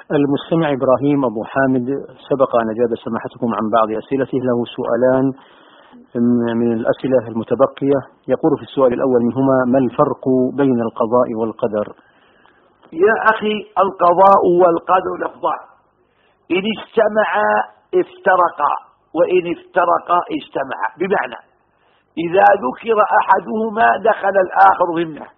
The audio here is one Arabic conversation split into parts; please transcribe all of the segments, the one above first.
المستمع إبراهيم أبو حامد سبق أن أجاب سماحتكم عن بعض أسئلته. له سؤالان من الأسئلة المتبقية. يقول في السؤال الأول منهما: ما الفرق بين القضاء والقدر؟ يا أخي، القضاء والقدر لفظان، إن اجتمعا افترقا وإن افترقا اجتمعا، بمعنى إذا ذكر أحدهما دخل الآخر ضمنه،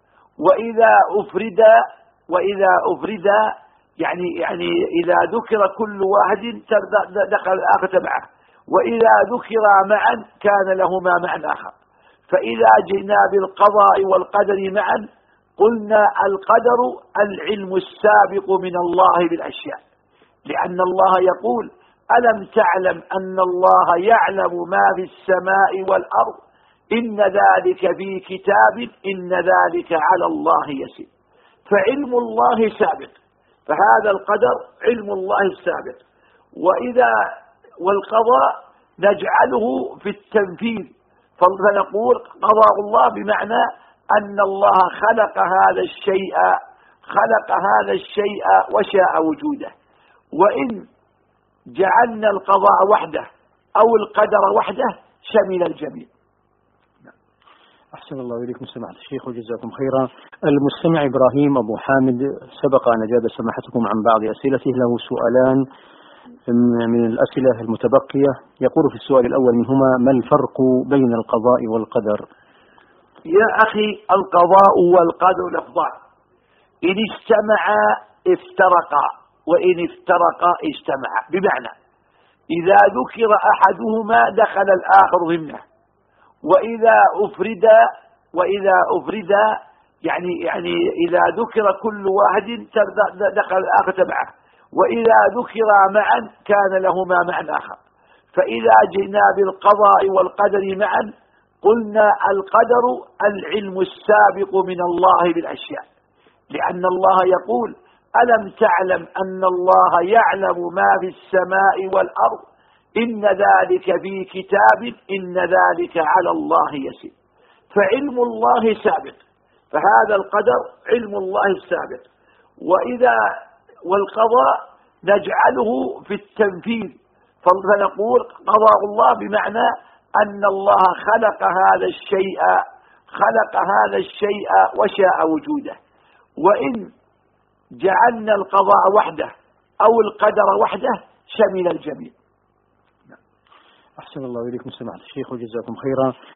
وإذا أفرد يعني إذا ذكر كل واحد دخل الآخر تبعه، وإذا ذكر معا كان لهما معنى آخر. فإذا جئنا بالقضاء والقدر معا قلنا القدر العلم السابق من الله بالأشياء، لأن الله يقول: ألم تعلم أن الله يعلم ما في السماء والأرض إن ذلك في كتاب إن ذلك على الله يسير. فعلم الله سابق، فهذا القدر علم الله السابق. والقضاء نجعله في التنفيذ، فنقول قضاء الله بمعنى أن الله خلق هذا الشيء وشاء وجوده. وإن جعلنا القضاء وحده أو القدر وحده شمل الجميع. أحسن الله إليكم سماحة الشيخ وجزاكم خيرا. المستمع إبراهيم أبو حامد سبق أن أجاب سماحتكم عن بعض أسئلته. له سؤالان من الأسئلة المتبقية. يقول في السؤال الأول منهما: ما الفرق بين القضاء والقدر؟ يا أخي، القضاء والقدر لفظان، إن اجتمعا افترقا وإن افترقا اجتمعا، بمعنى إذا ذكر أحدهما دخل الآخر ضمنه، وإذا أفرد يعني إذا ذكر كل واحد دخل الآخر تبعه، وإذا ذكر معا كان لهما معنى آخر. فإذا جئنا بالقضاء والقدر معا قلنا القدر العلم السابق من الله بالأشياء، لأن الله يقول: ألم تعلم أن الله يعلم ما في السماء والأرض إن ذلك في كتاب إن ذلك على الله يسير. فعلم الله سابق، فهذا القدر علم الله السابق. والقضاء نجعله في التنفيذ، فنقول قضاء الله بمعنى أن الله خلق هذا الشيء وشاء وجوده. وإن جعلنا القضاء وحده أو القدر وحده شمل الجميع. أحسن الله إليكم سماحة الشيخ وجزاكم خيرا.